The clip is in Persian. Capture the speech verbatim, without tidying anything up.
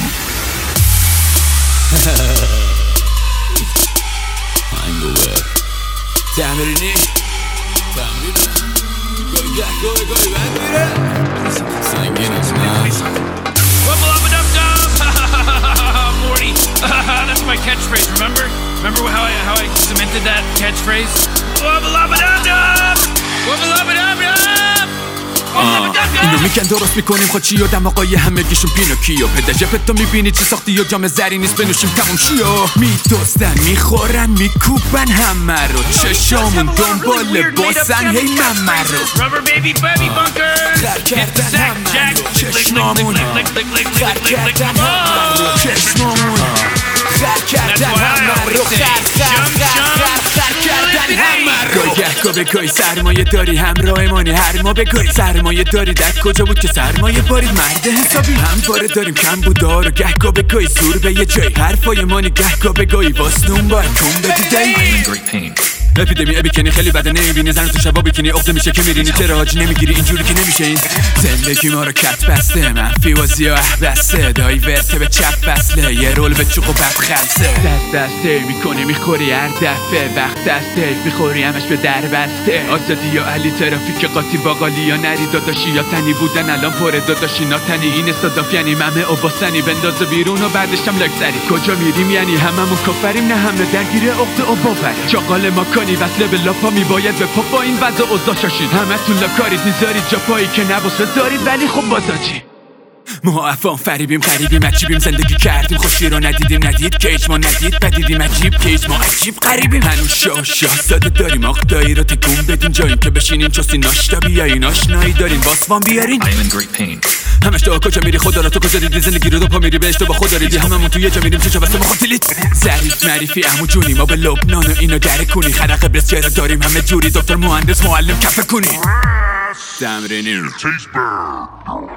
هنگوور تمرینی تمرینی گه گوه گوه بند میره سنگین از نه Wubble up and up dub! Morty, that's my catchphrase, remember? Remember how I, how I cemented that catchphrase? Wubble up and up dub! Wubble up and up dub! اینو میگن درست میکنیم خود چی و دماغای همگیشون پینوکیو پدر جپتو میبینی چی ساختی و جام زری نیست بنوشیم تموم شیو میدوستن میخورن میکوبن همه رو چشامون دنبال باسن هی ممه رو خر کردن همه رو چشمامون خر کردن همه رو چشمامون خر کردن همه رو خر خر خر خر خر کردن همه رو گه که بگوی سرمایه داری همراه مانی هر ما بگوی سرمایه داری در کجا بود که سرمایه بارید مرد حسابی هم باره داریم کم بودار و گه که بگوی سور به یه جای حرفای مانی گه که بگوی واسنون باید کن بدی دی اپیدمی ابیکنی خیلی بده نمیبینی زن تو شبا بیکنی اخته میشه که میرینی چرا حاجی نمیگیری اینجوری که نمیشه این زندگی ما رو کت بسته منفی و زیاه بسته دایی ورته به چپ فصله یه رول به چوق و بد خلصه دست دسته میکنی میخوری هر دفعه وقت دسته میخوری همش به در بسته آزادی یا علی ترافیک قاطی باقالی یا نری داداشی یا تنی بودن الان پره داداشی ناتنی این استاداف یعنی ممه و باسنی بنداز بیرون و بعدش هم لاک سری کجا میریم یعنی هممون کفریم نه همه درگیر عقده و باور چاقال ما وصله به لاپا میباید به پا با این وضع اوضاع شاشید همه تون لاکارید میذارید جا پایی که نباسه دارید ولی خب بازاجی ما افان فریبیم قریبیم عجیبیم زندگی کردیم خوشی رو ندیدیم ندید کیج ما ندید بدیدیم عجیب کیج ما عجیب قریبیم هنوز شاه شاه ساده داریم آقدایی رو تکون بدیم جاییم که بشینیم چوسی ناشتا بیایین آشنایی دارین واسوان بیارین همش تو کجا میری خدا رو تو کجا دیدی زندگی رو دو پا میری بهش تو با خدا ریدی هممون تو یه جا میریم چشا بسته مخاطلیت ظریف معریفی عمو جونی ما به لبنان و اینو دره کنی خرق قبرس چرا داریم همه جوری دکتر مهندس معلم کفه کنی تمرینی